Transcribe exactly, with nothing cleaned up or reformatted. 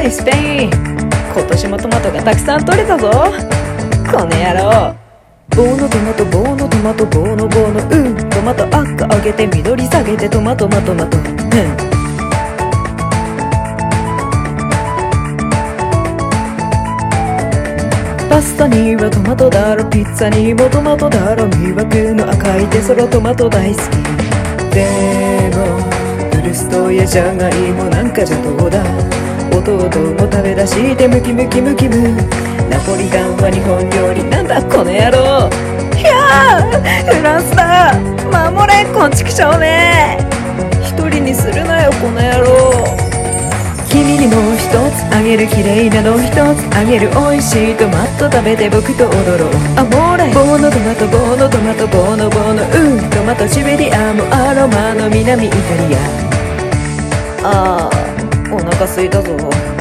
にスペイン。今年もトマトがたくさん取れたぞ、この野郎。棒のトマト棒のトマト棒の棒のうんトマト赤上げて緑下げてトマトマトマトうん。パスタにはトマトだろ、ピッツァにもトマトだろ、魅惑の赤いテソロトマト大好き。でもブルストやジャガイモなんかじゃどうだ、弟も食べ出してムキムキムキム。ナポリタンは日本料理なんだこの野郎。いやーフランスだ、守れこんちくしょうめ。一人にするなよこの野郎。君にもう一つあげる、綺麗なの一つあげる、美味しいトマト食べて僕と踊ろう。アモーレ棒のトマト棒のトマト棒の棒のうんトマトシベリアもアロマの南イタリア。あーお腹すいたぞ。